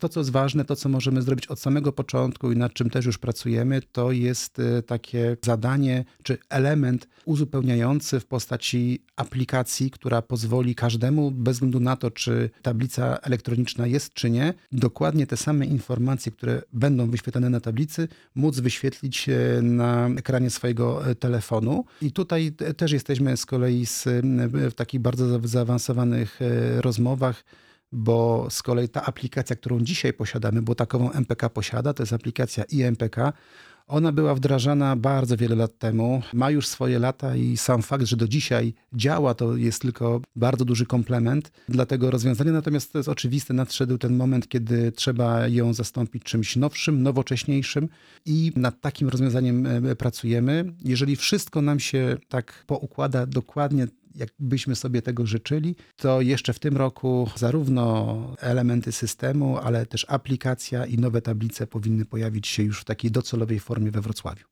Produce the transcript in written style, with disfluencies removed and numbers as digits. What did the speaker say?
To, co jest ważne, to, co możemy zrobić od samego początku i nad czym też już pracujemy, to jest takie zadanie czy element uzupełniający w postaci aplikacji, która pozwoli każdemu, bez względu na to, czy tablica elektroniczna jest, czy nie, dokładnie te same informacje, które będą wyświetlane na tablicy, móc wyświetlić na ekranie swojego telefonu. I tutaj też jesteśmy z kolei w takich bardzo zaawansowanych rozmowach, bo z kolei ta aplikacja, którą dzisiaj posiadamy, bo takową MPK posiada, to jest aplikacja iMPK. Ona była wdrażana bardzo wiele lat temu, ma już swoje lata i sam fakt, że do dzisiaj działa, to jest tylko bardzo duży komplement dla tego rozwiązania. Natomiast to jest oczywiste, nadszedł ten moment, kiedy trzeba ją zastąpić czymś nowszym, nowocześniejszym i nad takim rozwiązaniem pracujemy. Jeżeli wszystko nam się tak poukłada dokładnie, jakbyśmy sobie tego życzyli, to jeszcze w tym roku zarówno elementy systemu, ale też aplikacja i nowe tablice powinny pojawić się już w takiej docelowej formie we Wrocławiu.